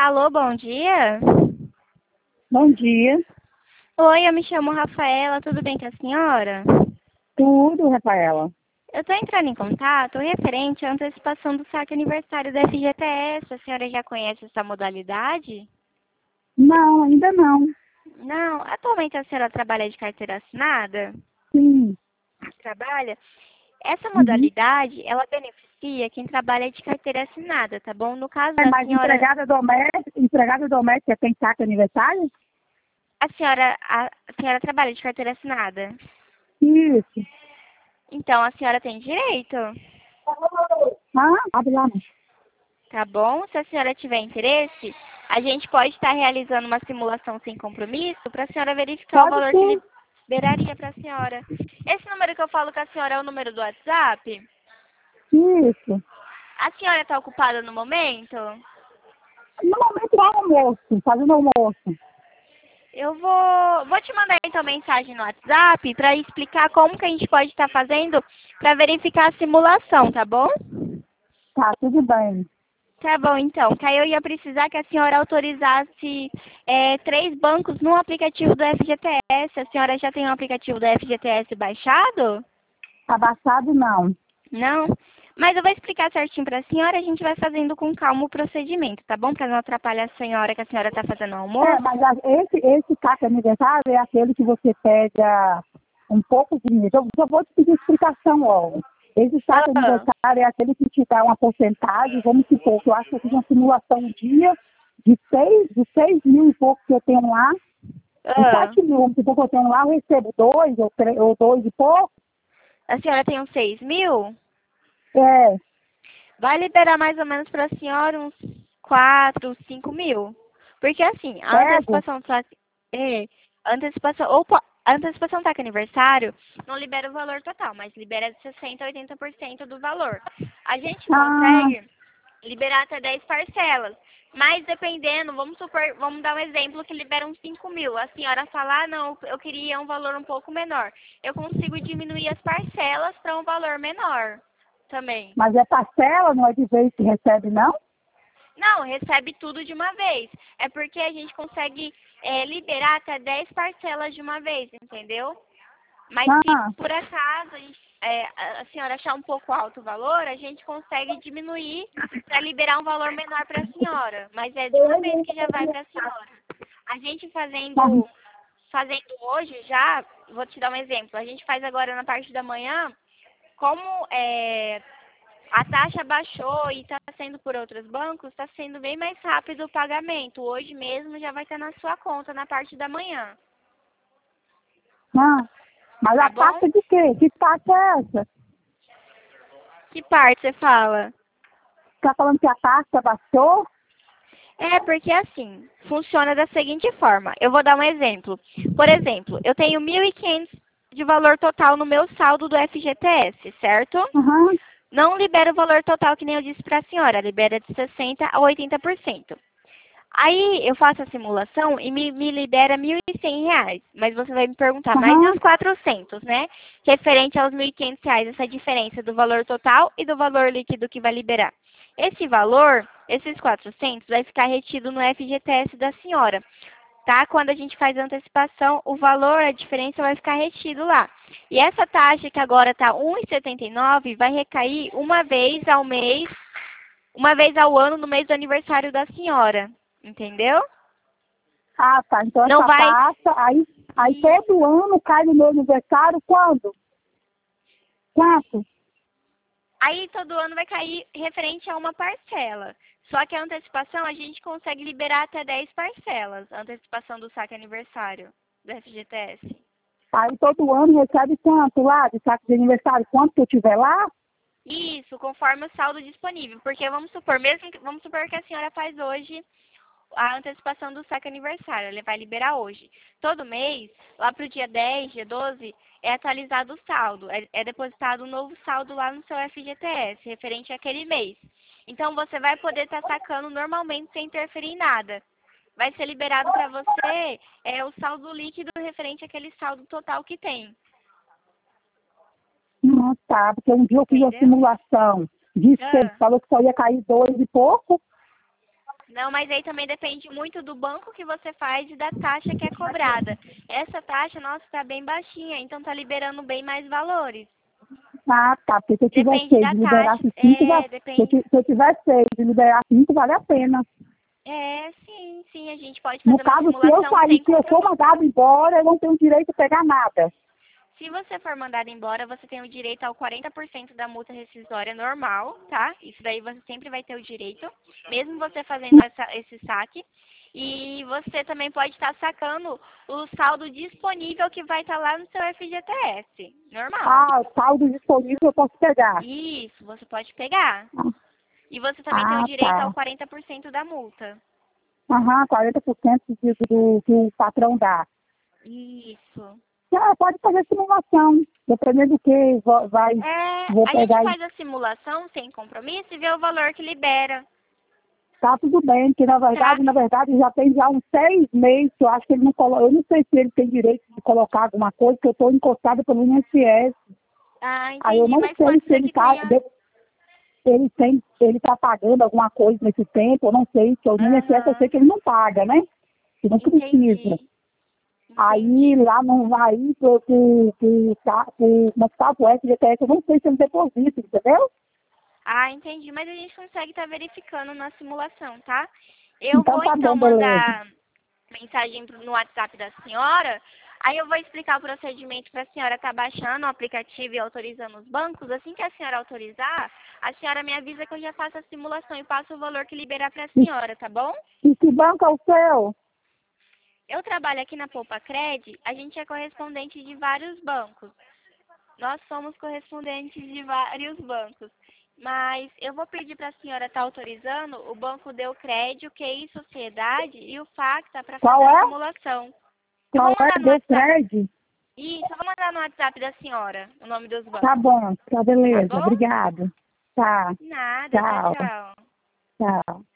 Alô, bom dia. Bom dia. Oi, eu me chamo Rafaela, tudo bem com a senhora? Tudo, Rafaela. Eu estou entrando em contato referente à antecipação do saque aniversário da FGTS. A senhora já conhece essa modalidade? Não, ainda não. Não, atualmente a senhora trabalha de carteira assinada? Sim. Trabalha? Essa Uhum. modalidade, ela beneficia quem trabalha de carteira assinada, tá bom? No caso É, da mas senhora, empregada doméstica tem saque aniversário? a senhora trabalha de carteira assinada. Isso. Então, a senhora tem direito. Abre lá. Tá bom? Se a senhora tiver interesse, a gente pode estar realizando uma simulação sem compromisso para a senhora verificar o Pode valor que sim. liberaria para a senhora. Esse número que eu falo com a senhora é o número do WhatsApp? Isso. A senhora está ocupada no momento? No momento é almoço, fazendo almoço. Eu vou te mandar então mensagem no WhatsApp para explicar como que a gente pode estar fazendo para verificar a simulação, tá bom? Tá, tudo bem. Tá bom, então. Que aí eu ia precisar que a senhora autorizasse 3 bancos no aplicativo do FGTS. A senhora já tem o aplicativo do FGTS baixado? Abaixado não. Não? Mas eu vou explicar certinho para a senhora. A gente vai fazendo com calma o procedimento, tá bom? Para não atrapalhar a senhora que a senhora está fazendo o É, almoço. mas esse saque aniversário é aquele que você pega um pouco de dinheiro. Eu vou te pedir explicação logo. Esse saque Ah, aniversário é aquele que te dá uma porcentagem, vamos supor, que eu acho que eu fiz uma simulação um dia de 6 mil e pouco que eu tenho lá, de ah. 7 mil, vamos supor que eu tenho lá, eu recebo 2 ou 2 e pouco. A senhora tem uns 6.000? É, Vai liberar mais ou menos para a senhora uns 4, 5.000. Porque assim, a pego. antecipação do saque, a antecipação, a antecipação do saque aniversário não libera o valor total, mas libera de 60% a 80% do valor. A gente Ah, consegue liberar até 10 parcelas. Mas dependendo, vamos supor, vamos dar um exemplo que libera uns 5.000. A senhora fala, ah, não, eu queria um valor um pouco menor. Eu consigo diminuir as parcelas para um valor menor também. mas é parcela, não é de vez que recebe, não? Não, recebe tudo de uma vez. É porque a gente consegue liberar até 10 parcelas de uma vez, entendeu? Mas se Ah, por acaso a senhora achar um pouco alto o valor, a gente consegue diminuir para liberar um valor menor para a senhora. Mas é de uma vez que já vai para a senhora. A gente ah, fazendo hoje já, vou te dar um exemplo. A gente faz agora na parte da manhã, como a taxa baixou e está sendo por outros bancos, está sendo bem mais rápido o pagamento. Hoje mesmo já vai estar na sua conta na parte da manhã, ah. Mas tá a bom? taxa de quê? Que taxa é essa? Que parte você fala? Está falando que a taxa baixou? É, porque assim, funciona da seguinte forma. Eu vou dar um exemplo. Por exemplo, eu tenho 1.500 de valor total no meu saldo do FGTS, certo? Aham. Não libera o valor total que nem eu disse para a senhora, libera de 60% a 80%. Aí eu faço a simulação e me libera R$ 1.100. Mas você vai me perguntar, mas e Aham. os 400, né? Referente aos R$ 1.500, essa diferença do valor total e do valor líquido que vai liberar. Esse valor, esses 400, vai ficar retido no FGTS da senhora. Tá? Quando a gente faz a antecipação, o valor, a diferença vai ficar retido lá. E essa taxa que agora está R$ 1,79 vai recair uma vez ao mês, uma vez ao ano no mês do aniversário da senhora. Entendeu? Ah, tá. Então Não essa vai. taxa, aí E todo ano cai no meu aniversário quando? Quanto? aí todo ano vai cair referente a uma parcela. Só que a antecipação a gente consegue liberar até 10 parcelas. A antecipação do saque aniversário do FGTS. Aí todo ano recebe quanto lá de saco de aniversário? Quanto que eu tiver lá? Isso, conforme o saldo disponível. Porque vamos supor que a senhora faz hoje a antecipação do saque aniversário. Ele vai liberar hoje. Todo mês, lá para o dia 10, dia 12, é atualizado o saldo. É depositado um novo saldo lá no seu FGTS, referente àquele mês. Então, você vai poder estar sacando normalmente sem interferir em nada. Vai ser liberado para você o saldo líquido referente àquele saldo total que tem. Não, tá, porque um dia eu fiz a Entendeu? simulação, disse que ele Ah, falou que só ia cair 2 e pouco. Não, mas aí também depende muito do banco que você faz e da taxa que é cobrada. Essa taxa, nossa, tá bem baixinha, então tá liberando bem mais valores. Ah, tá. Porque se eu tiver Depende 6 da e taxa. liberasse 5, Depende. se eu tiver 6 e liberar 5, vale a pena. Sim, a gente pode No fazer uma caso, se eu simulação sair, sem se eu for compromisso. mandado embora, eu não tenho direito a pegar nada. Se você for mandado embora, você tem o direito ao 40% da multa rescisória normal, tá? Isso daí você sempre vai ter o direito, mesmo você fazendo esse saque. E você também pode estar sacando o saldo disponível que vai estar lá no seu FGTS. Normal. Ah, o saldo disponível eu posso pegar. Isso, você pode pegar. E você também tem o Ah, direito ao tá. 40% da multa. Aham, 40% do que o patrão dá. Isso. Ah, pode fazer simulação. Dependendo do que vou A gente pegar. faz a simulação sem compromisso e vê o valor que libera, Tá tudo bem, que tá? na verdade, já tem já uns 6 meses que eu acho que ele não coloca. Eu não sei se ele tem direito de colocar alguma coisa, porque eu estou encostada pelo INSS. Ah, Aí eu entendi, não mas sei pode se ser ele que tá, tenha. ele tá pagando alguma coisa nesse tempo, eu não sei, que o INSS eu sei Aham, que ele não paga, né? Que não precisa. entendi. Aí Entendi. lá não vai, como é que tá o FGTS, eu não sei se ele deposita, entendeu? Ah, entendi, mas a gente consegue estar verificando na simulação, tá? Eu Então vou tá então bom, beleza. mandar mensagem no WhatsApp da senhora. Aí eu vou explicar o procedimento para a senhora estar baixando o aplicativo e autorizando os bancos. Assim que a senhora autorizar, a senhora me avisa que eu já faço a simulação e passo o valor que liberar para a E, senhora, tá bom? e que banco é o seu? Eu trabalho aqui na Poupa Cred, a gente é correspondente de vários bancos. Nós somos correspondentes de vários bancos. Mas eu vou pedir para a senhora estar autorizando o Banco Deucred, o QI Sociedade e o Facta para fazer Qual a é? simulação. Eu vou Qual mandar é? no Deu WhatsApp. crédito? Isso, eu vou mandar no WhatsApp da senhora o nome dos Tá bancos. bom, tá Tá beleza, bom? obrigada. Tá, Nada, tchau, tchau, tchau. tchau.